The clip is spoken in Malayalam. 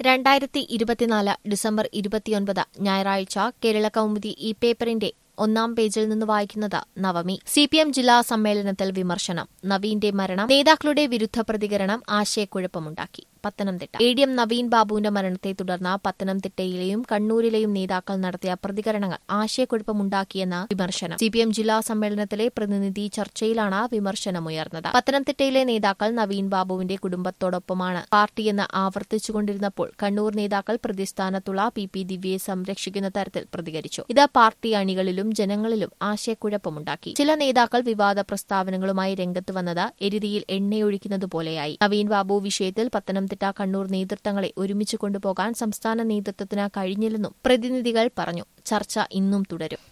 2024 ഡിസംബർ 29 ഞായറാഴ്ച കേരള കൗമുദി ഈ പേപ്പറിന്റെ ഒന്നാം പേജിൽ നിന്ന് വായിക്കുന്നത് നവമി. സിപിഎം ജില്ലാ സമ്മേളനത്തിൽ വിമർശനം. നവീന്റെ മരണം നേതാക്കളുടെ വിരുദ്ധ പ്രതികരണം ആശയക്കുഴപ്പമുണ്ടാക്കി. പത്തനംതിട്ട. എ.ഡി.എം. നവീൻ ബാബുവിന്റെ മരണത്തെ തുടർന്ന് പത്തനംതിട്ടയിലെയും കണ്ണൂരിലെയും നേതാക്കൾ നടത്തിയ പ്രതികരണങ്ങൾ ആശയക്കുഴപ്പമുണ്ടാക്കിയെന്ന് വിമർശനം. സിപിഎം ജില്ലാ സമ്മേളനത്തിലെ പ്രതിനിധി ചർച്ചയിലാണ് വിമർശനമുയർന്നത്. പത്തനംതിട്ടയിലെ നേതാക്കൾ നവീൻ ബാബുവിന്റെ കുടുംബത്തോടൊപ്പമാണ് പാർട്ടിയെന്ന് ആവർത്തിച്ചുകൊണ്ടിരുന്നപ്പോൾ കണ്ണൂർ നേതാക്കൾ പ്രതിസ്ഥാനത്തുള്ള പി ദിവ്യയെ സംരക്ഷിക്കുന്ന തരത്തിൽ പ്രതികരിച്ചു. ഇത് പാർട്ടി അണികളിലും ജനങ്ങളിലും ആശയക്കുഴപ്പമുണ്ടാക്കി. ചില നേതാക്കൾ വിവാദ പ്രസ്താവനകളുമായി രംഗത്ത് വന്നത് എരുതിയിൽ എണ്ണയൊഴിക്കുന്നതുപോലെയായി. നവീൻ ബാബു വിഷയത്തിൽ പത്തനംതിട്ട കണ്ണൂർ നേതൃത്വങ്ങളെ ഒരുമിച്ച് കൊണ്ടുപോകാൻ സംസ്ഥാന നേതൃത്വത്തിന് കഴിഞ്ഞില്ലെന്നും പ്രതിനിധികൾ പറഞ്ഞു. ചർച്ച ഇന്നും തുടരും.